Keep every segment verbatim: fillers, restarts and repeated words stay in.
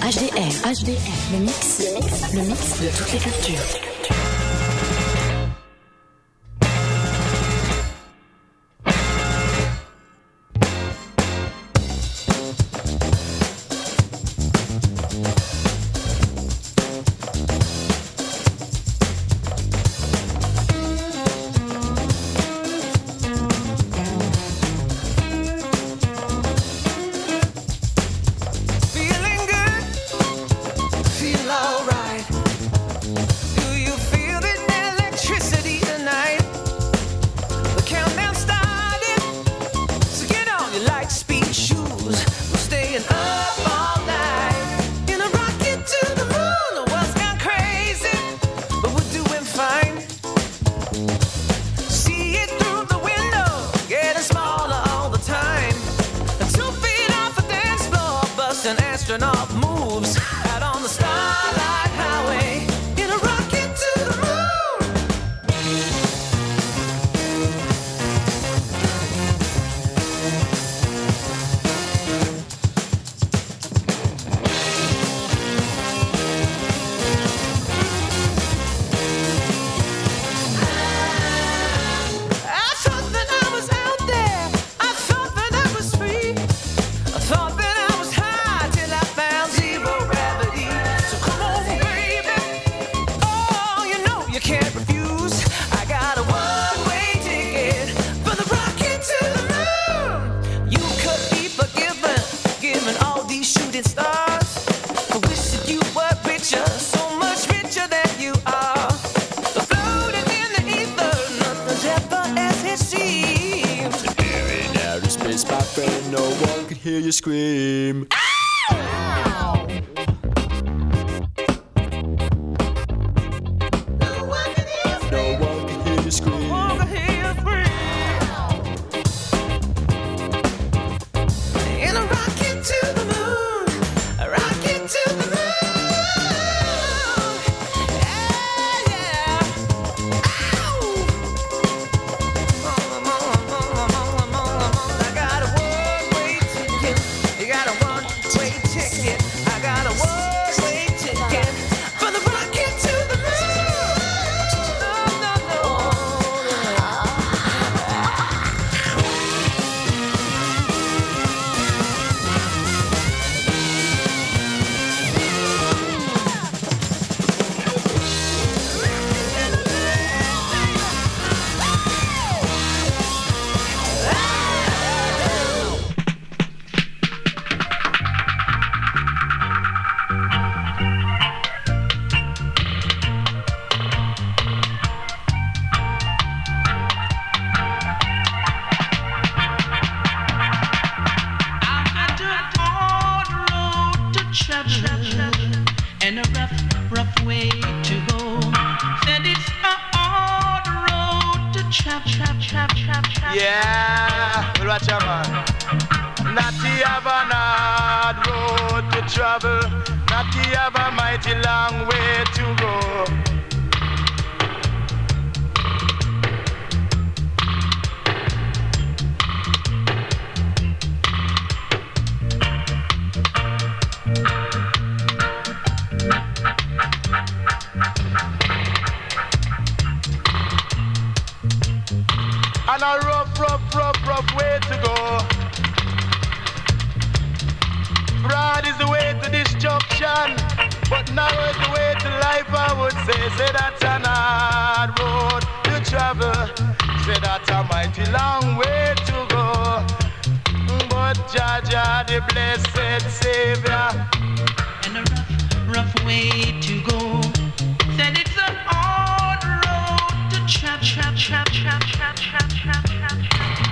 H D R. H D R. Le mix. Le mix. Le mix de toutes les cultures. Hear you scream. Ow! No one can hear you scream. No one can hear you scream. No one can hear you scream. And a rocket to the moon, a rocket to the moon. Yeah, yeah. Ow! I got a one-way ticket. You got a one-way ticket. I got a one-way ticket for the rocket to the moon. No, no, no. And a rough, rough way to go. Said it's a hard road to travel, travel, travel, travel, travel. Yeah, well, watch out, man. Natty have an hard road to travel. Natty have a mighty long way to go. And a rough, rough, rough, rough way to go. Broad is the way to destruction, but narrow is the way to life, I would say. Say that's an hard road to travel. Say that's a mighty long way to go. But Jah Jah, the blessed Savior. And a rough, rough way to go. Said it's a hard road to travel, travel, travel, travel, travel, travel, travel.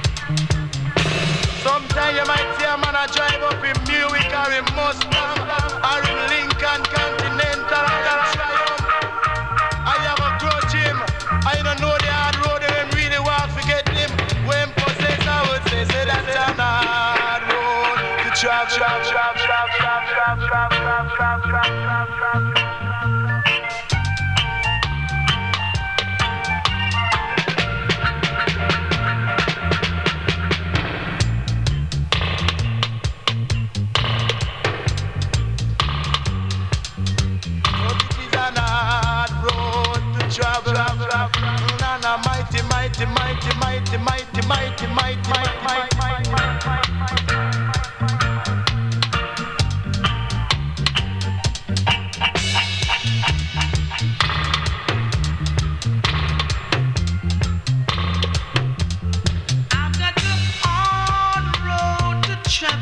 Sometimes you might see a man a drive up in Buick or in Mustang or in Lincoln Continental or in Triumph. I have a grudge him. I don't know the hard road and him really want to get him. When possessed, I would say, say that's a hard road to travel, travel, travel, travel, travel, travel, travel, travel, travel, travel, travel.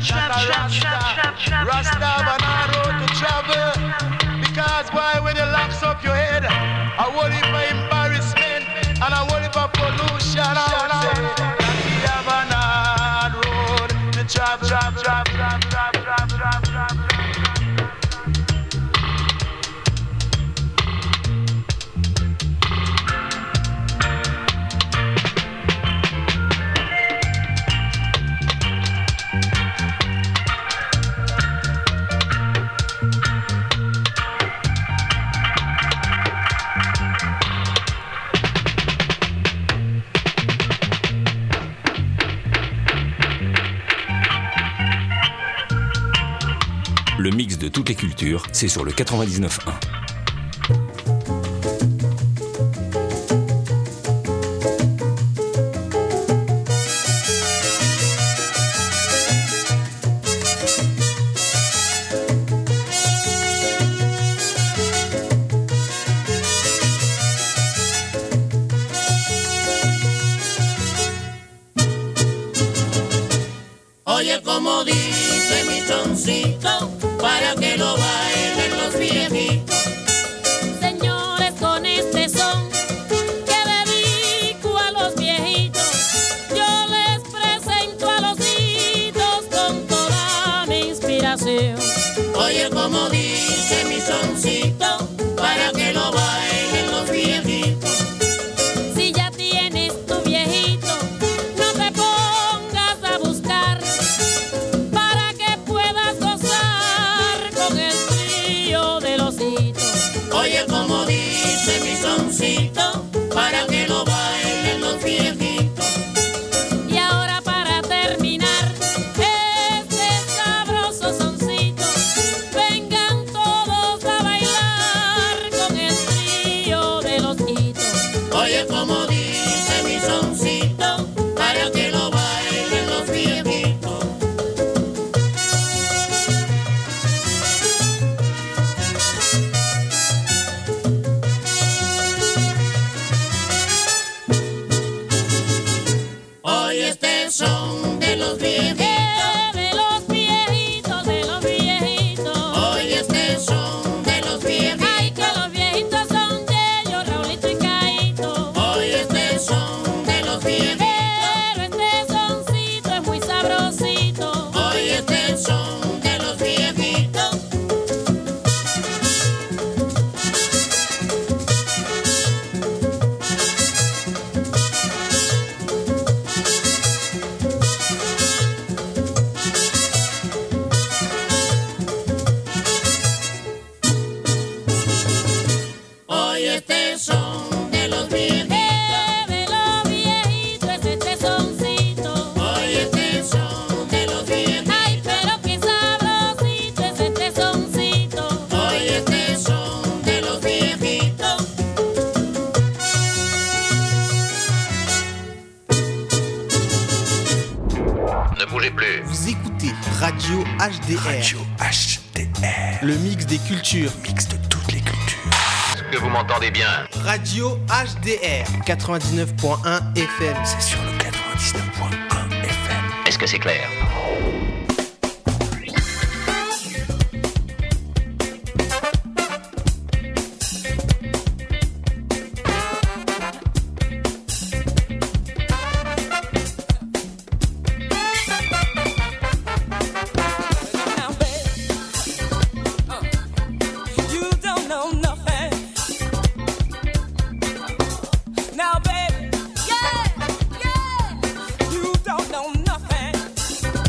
trap, trap, trap, trap, Rasta have an hard road to travel. Because why when you locks up your head, I worry for embarrassment and I worry for pollution. I say that we have an hard road to travel. Trap, trap, trap, trap, trap, trap, trap. Le mix de toutes les cultures, c'est sur le quatre-vingt-dix-neuf un. Oye, como dice mi soncito, para que lo bailen los viejitos. Señores, con este son que dedico a los viejitos, yo les presento a los hitos con toda mi inspiración. Oye, como dice mi soncito, para que lo bailen los viejitos. Si ya tienes tu viejito, no te pongas a buscar para que puedas gozar con el trío de los hitos. Oye, como dice mi soncito, para que lo bailen los viejitos. Y ahora para terminar este sabroso soncito, vengan todos a bailar con el trío de los hitos. Oye, como dice mi soncito, para que lo bailen los viejitos. Oye, este son de los viejitos. Eh, de los viejitos, de los viejitos. Oye, este son de los viejitos. Ay, que los viejitos son de ellos, Raulito y Caíto. Oye, este son de los viejitos. Pero este soncito es muy sabrosito. Oye, este son de los viejitos. Oye, este son de los viejitos. Eh, de los viejitos es este soncito. Oye, este son de los viejitos. Ay, pero qué sabrosito es este soncito. Oye, este son de los viejitos. Ne bougez plus. Vous écoutez Radio H D R. Radio H D R. Le mix des cultures. Mix de toutes les cultures. Est-ce que vous m'entendez bien? Radio H D R. quatre-vingt-dix-neuf point un F M. C'est sur le quatre-vingt-dix-neuf point un F M. Est-ce que c'est clair? Now, babe, uh, you don't know nothing. Now, baby, yeah, yeah, you don't know nothing.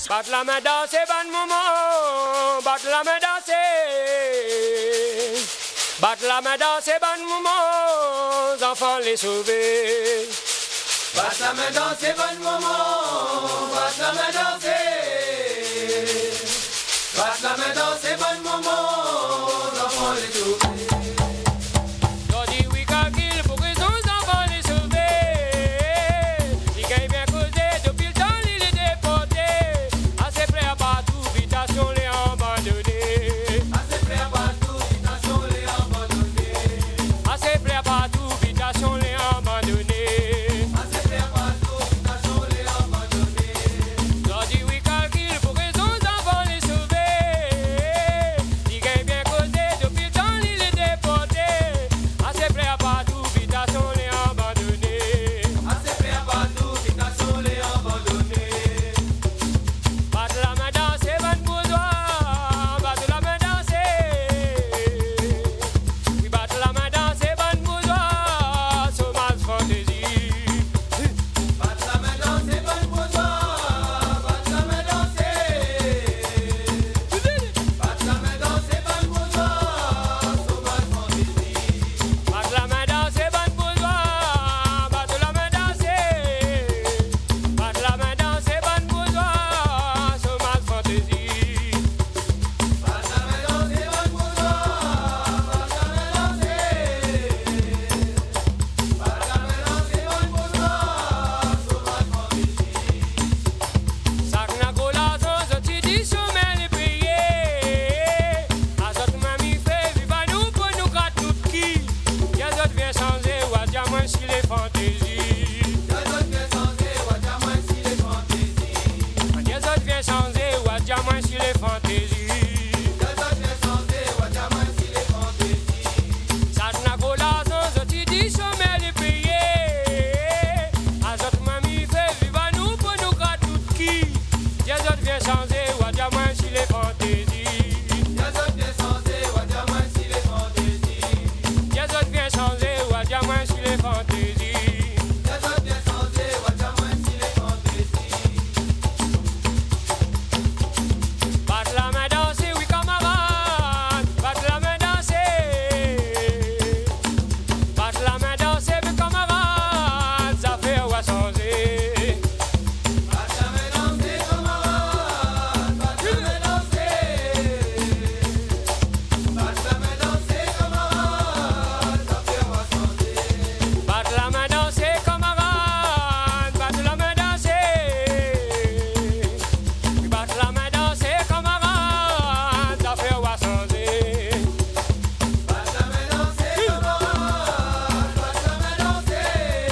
Battre la main dans ces bonnes moments, battre la main dans ces, battre la main dans ces bonnes moments, enfants les sauver. Battre la main dans ces bonnes moments, battre la main dans ces, battre la main dans ces bonnes moments, enfants les sauver. Jordi oui calcule pour que nos enfants les sauver. Il gagne bien causé depuis le temps il est déporté. Assez prêt à partout, habitation les abandonner. Assez prêt à partout, habitation les abandonner. Assez prêt à partout, habitation les abandonner. Assez prêt à partout, habitation les abandonner. Jordi oui calcule pour que nos enfants les sauver. Il gagne bien causé depuis le temps il est déporté. Assez prêt à partout, habitation les abandonner. Assez prêt à partout, habitation les abandonner. Battre la main dans ces bonnes bourgeois, battre la main dans ces, oui battre la main dans ces bonnes bourgeois, sauvage fantaisie. Battre la main dans ces bonnes bourgeois, battre la main dans ces, battre la main dans ces bonnes bourgeois, sauvage fantaisie. Battre la main dans ces bonnes bourgeois, battre la main dans ces, battre la main dans ces bonnes bourgeois, sauvage fantaisie. Battre la main dans ces bonnes bourgeois, battre la main dans ces, battre la main dans ces bonnes bourgeois, sauvage fantaisie. Sac na colason, je te dis sommet les payer. A zot mami fait viva nous pour nous gâte tout qui. Y'a zot vient changer ou à diamant si les fantaisies. Y'a d'autres bien changer, ou à diamant si les fantaisies. Y'a zot vient changer ou à diamant si les fantaisies. Y'a d'autres bien changer, ou à diamant si les fantaisies. Sac na colason, je te dis sommet les payer. A zot mami fait viva nous pour nous gâte tout qui. Y'a zot vient changer ou à diamant si les fantaisies. Y'a d'autres bien changer, ou à diamant si les fantaisies. Y'a zot vient changer ou à diamant si les fantaisies. Y'a d'autres bien changer, ou à diamant si les fantaisies. Battre la main dans ces, oui camarades, battre la main dans ces, battre la main dans ces, oui camarades, ça fait ou à changer. Battre la main dans ces camarades, battre la main dans ces, battre la main dans ces camarades, ça fait ou à changer. Battre la main dans ces camarades, battre la main dans ces, oui battre la main dans ces camarades, ça fait ou à changer. Battre la main dans ces camarades, battre la main dans ces,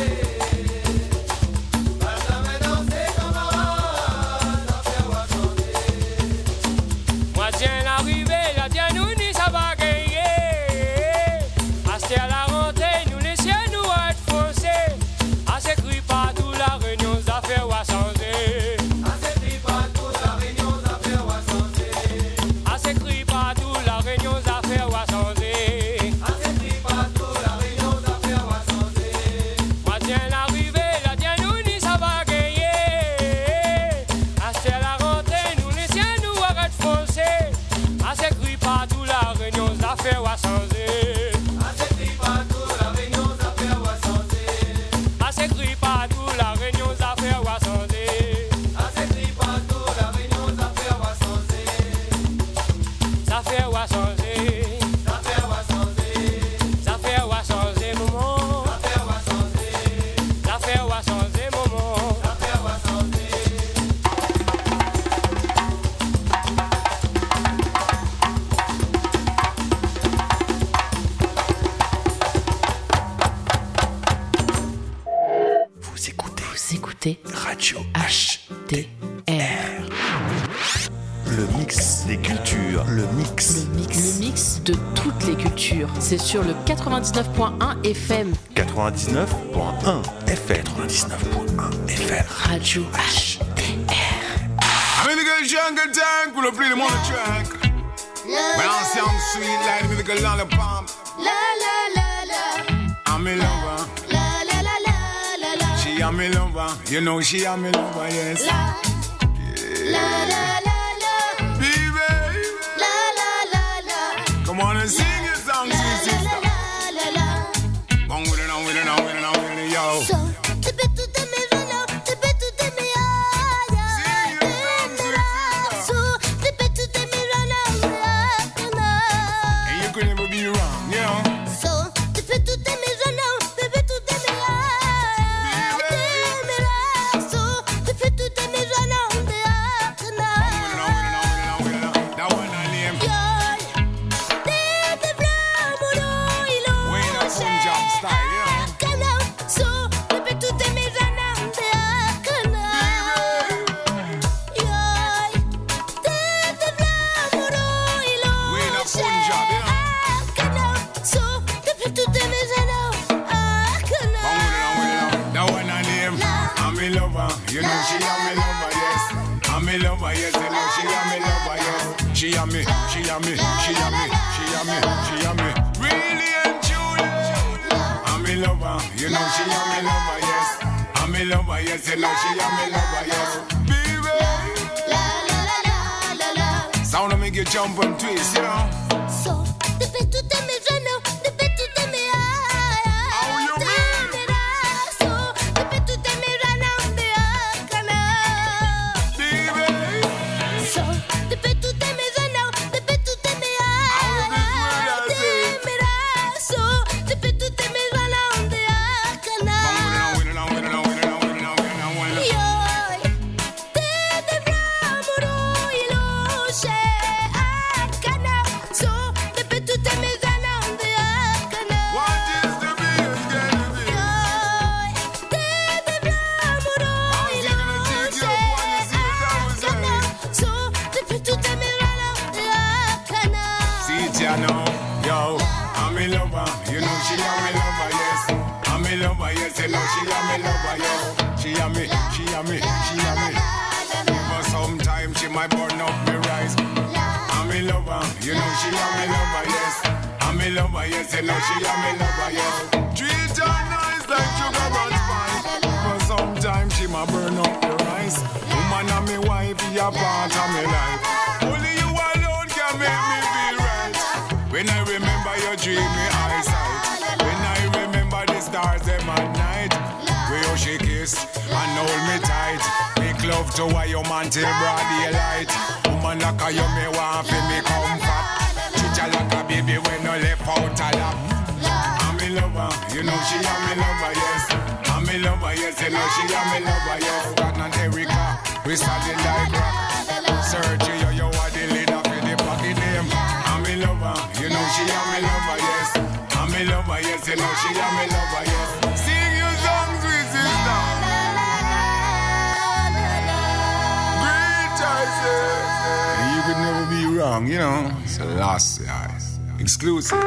battre la main dans ces camarades, ça fait ou à changer. Moi tiens l'arrivée, la tiens nous ni ça va gagner. Acheter à la rentrée, nous les siens nous être foncés. À s'écrit partout la réunion d'affaires va changer. À s'écrit partout, la réunion d'affaires va changer. À s'écrit partout la réunion d'affaires va changer. À s'écrit partout, la réunion d'affaires va changer. Moi tiens l'arrivée, la tiens nous ni ça va gagner. Acheter à la rentrée, nous les siens nous être foncés. À s'écrit partout la réunion d'affaires va changer. À s'écrit partout, la réunion d'affaires va changer. À s'écrit partout la réunion d'affaires va changer. À s'écrit partout, la réunion d'affaires va changer. D'affaires va changer. D'affaires va changer. D'affaires va changer, maman. D'affaires va changer. D'affaires va changer, maman. D'affaires va changer. Vous écoutez Vous écoutez Radio H T R. Le mix des cultures. Le mix. Le mix. Le mix de toutes les cultures. C'est sur le quatre-vingt-dix-neuf point un F M. quatre-vingt-dix-neuf point un F M. quatre-vingt-dix-neuf point un F M. Radio H T R. I'm in the good jungle tank, pull up play them on the track. When I sound sweet like me, the lollipop. La la la la. I'm in lover. La la la la la la. She am me lover. You know she am me lover, yes. La. La la la la. Baby. La la la la. Come on and sing your song, sweet sister. La la la. Come with it, on with it, on with it, on with it, yo. So, te peux tout aimer, Rana, te peux tout aimer, aïe, aïe, aïe. So, te peux tout aimer, Rana, Rana. And you could never be wrong, you know. So, te peux tout aimer, Rana, te peux tout aimer, aïe, aïe. So, te peux tout aimer, Rana, Rana. That one I name. Yoy, te te vlamoro, ilo. Wayne a Punjab style, you know. Kana, so, te peux tout aimer, Rana, Rana. Yoy, te te vlamoro, ilo. Wayne a Punjab, you know. Kana, so, te peux tout aimer, Rana, Rana. That one I name. I'm in lover, you know she am me lover, yes. I'm in lover, yes, you know she am me lover, yes. She am me, she am me, she am me, she am me, she am me. Really and truly. I'm in lover, you know she am me lover, yes. I'm in lover, yes, you know she am me lover, yes. Baby. La la la la la la. Sound of make you jump and twist, you know. So, te peux tout aimer, Rana, te peux tout aimer, aïe, aïe. How you Te mean? aimeras, so, te peux tout aimer, Rana, Rana. Baby. So, te peux tout aimer, Rana, te peux tout aimer, aïe, aïe. Te aimeras, so, te peux tout aimer, Rana, Rana. Yoy, te te vlamoro, ilo, she, akana. So, te peux tout aimer, Rana, Rana. What is the best gonna be? Yoy, te te vlamoro, ilo, she, akana. So, te peux tout aimer, Rana, Rana. See it, you know. Yo, I'm in lover, you know she am me lover, yes. I'm in lover, yes, you know she am me lover, yo. She am me, she am me, she am me. For some time she might burn up me rise. I'm in lover, you know she am me lover, yes. I'm in lover, yes, you know she am me lover, yes. Treat her nice like sugar and spice. For some time she might burn up the rice. Woman and me wife, be a part of me life. Only you alone can make me feel right. When I remember your dreamy eyesight, when I remember the stars them at night, where you she kiss and hold me tight, make love to why your man till broad daylight. Woman like a you me want for me comfort, treat her like a baby when you left out a lap. I'm in lover, you know she am me lover, yes. I'm in lover, yes, you know she am me lover, yes. Got and Erica, we solid like rock. Sergio, you are the leader for the pocket name. I'm in lover, you know she am me lover, yes. I'm in lover, yes, you know she am me lover, yes. Sing your songs with sister. Great choices. And you could never be wrong, you know. It's a lost eyes. Exclusive.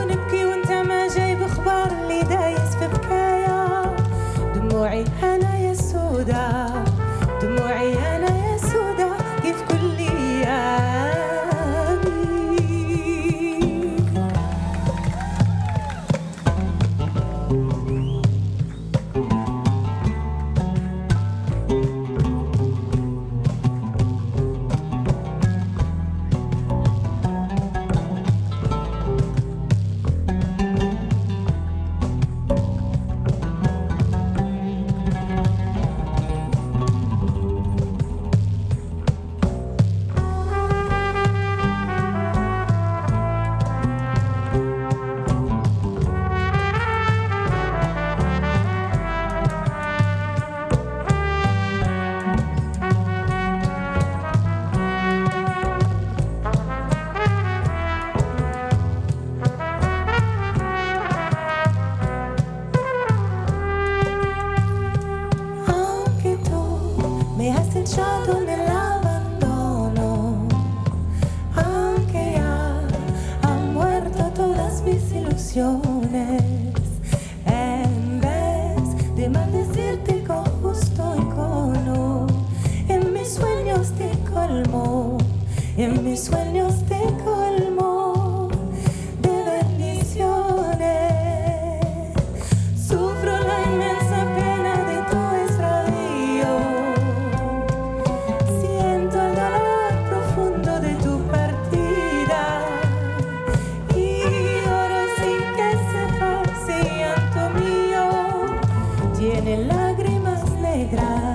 دموعي أنا tiene lágrimas negras.